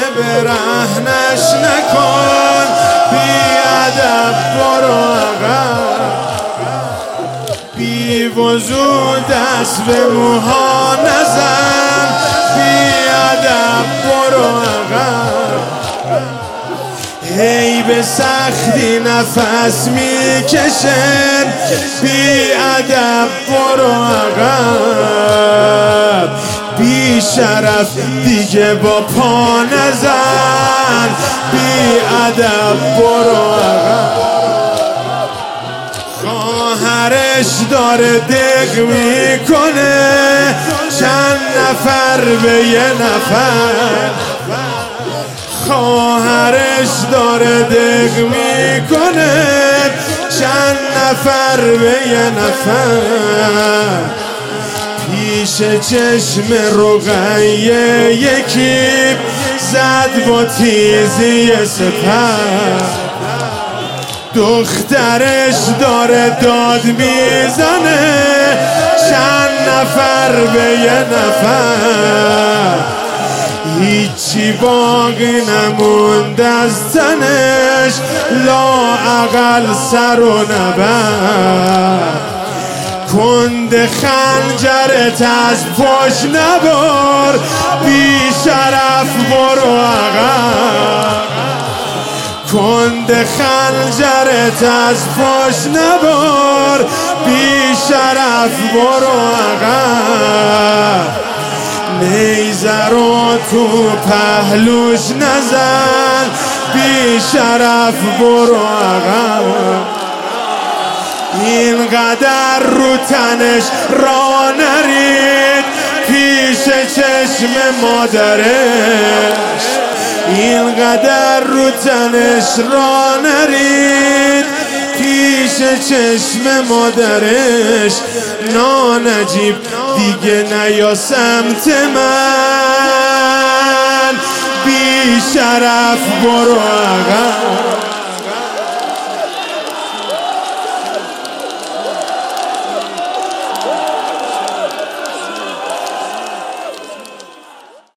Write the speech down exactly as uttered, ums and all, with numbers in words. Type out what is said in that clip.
برهنش نکن، بی ادب برو عقب، بی وضو دست به موها نزن، بی ادب برو عقب، هی به سختی نفس میکشن، بی ادب برو عقب، بی شرف دیگه با پا نزن، بی ادب برو عقب، خواهرش داره دق میکنه، چند نفر به یه نفر، خواهرش داره دق میکنه، چند نفر به یه نفر، پیش چشم رقیه یکی زد با تیزی سپر، دخترش داره داد میزنه، چند نفر به یه نفر، هیچی باقی نموند از تنش، لااقل سر و نبر، کند خنجرت از پشت نبر، بی شرف برو عقب، کند خنجرت از پشت نبر، بی شرف برو عقب، نیزه رو تو پهلوش نزن، بی شرف برو عقب، اینقدر رو تنش را نرید پیش چشم مادرش، اینقدر رو تنش را نرید پیش چشم مادرش، نانجیب دیگه نیا سمت من، بی شرف برو عقب.